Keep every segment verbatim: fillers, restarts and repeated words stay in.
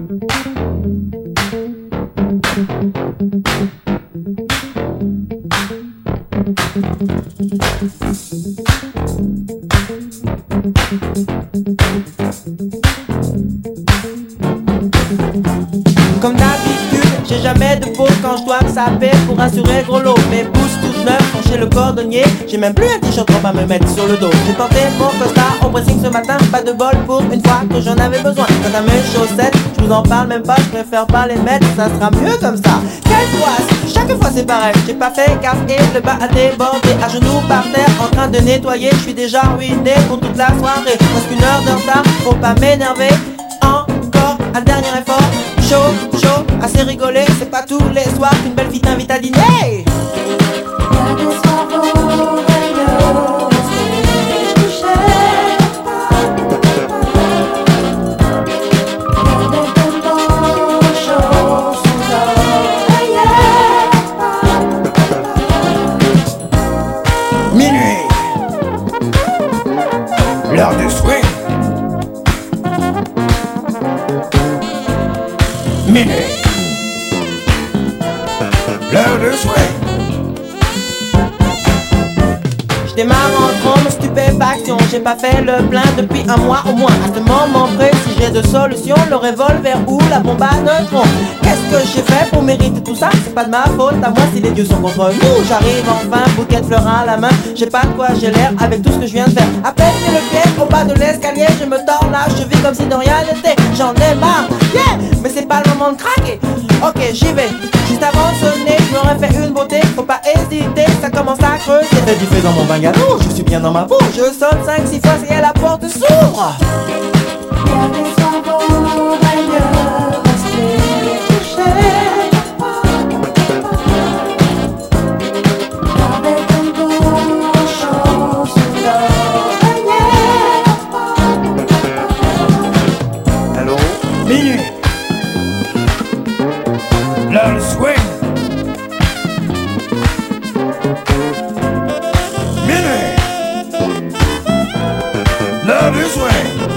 Comme d'habitude, j'ai jamais de pause quand je dois me saper pour assurer gros lot. Mes bouches toutes neuves sont chez le cordonnier. J'ai même plus un t-shirt trop à me mettre sur le dos. J'ai tenté mon costard au pressing ce matin, pas de bol pour une fois que j'en avais besoin. Quant à mes chaussettes, je vous en parle même pas, je préfère pas les mettre, ça sera mieux comme ça. Quelle fois, chaque fois c'est pareil, j'ai pas fait gaffe et le bas a débordé. À genoux par terre, en train de nettoyer, je suis déjà ruiné pour toute la soirée. Presque une heure de retard, faut pas m'énerver. Encore un dernier effort. Chaud, chaud, assez rigolé, c'est pas tous les soirs qu'une belle fille t'invite à dîner. Y'a des soirs où on veut rester couché. Y'a des moments chauds sous l'oreiller. Minuit, l'heure du swing. Minuit, l'heure de swing. J'démarre en trombe, stupéfaction. J'ai pas fait le plein depuis un mois au moins. À ce moment précis, j'ai deux solutions: le revolver ou la bombe à neutrons. Qu'est-ce que j'ai fait pour mériter tout ça? C'est pas de ma faute à moi si les dieux sont contre nous. J'arrive enfin, bouquet de fleurs à la main. J'ai pas de quoi j'ai l'air avec tout ce que je viens de faire. À peine mis le pied au bas de l'escalier, je me tords la cheville comme si de rien n'était. J'en ai marre, yeah, mais c'est pas le moment de craquer. Ok, j'y vais. Juste avant de sonner, je m'aurais fait une beauté. Faut pas hésiter, ça commence à creuser. C'est du fait dans mon bungalow, je suis bien dans ma peau. Je sonne cinq six fois et la porte s'ouvre. Y'a des soirs où on veut rester couché. Avec un goût chaud sous l'oreiller. Allô? Minuit, l'heure du swing. Minuit, l'heure du swing.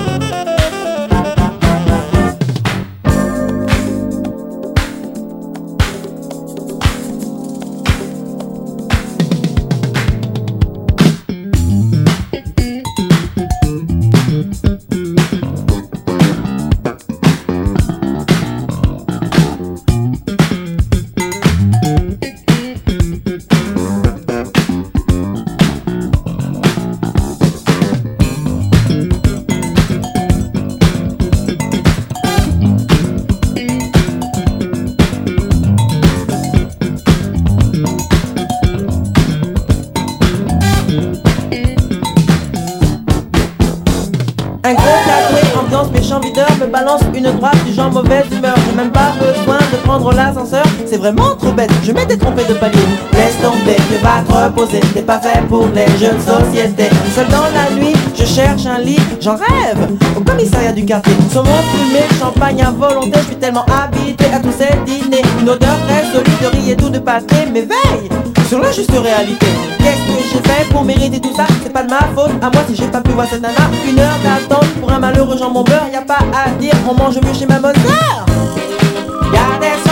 Un gros tatoué, ambiance méchant videur, me balance une droite du genre mauvaise humeur. J'ai même pas besoin de prendre l'ascenseur, c'est vraiment trop bête, je m'étais trompé de palier. Laisse tomber, tu vas te reposer, t'es pas fait pour les jeux de société. Seul dans la nuit, je cherche un lit, j'en rêve au commissariat du quartier. Saumon fumé, champagne à volonté, je suis tellement habitué à tous ces dîners. Une odeur très solide de riz et tout de pâté m'éveille sur la juste réalité. Qu'est-ce que j'ai fait pour mériter tout ça? C'est pas de ma faute à moi si j'ai pas pu voir cette nana. Une heure d'attente pour un malheureux jambon beurre, y'a pas à dire, on mange mieux chez ma bonne sœur. Y'a des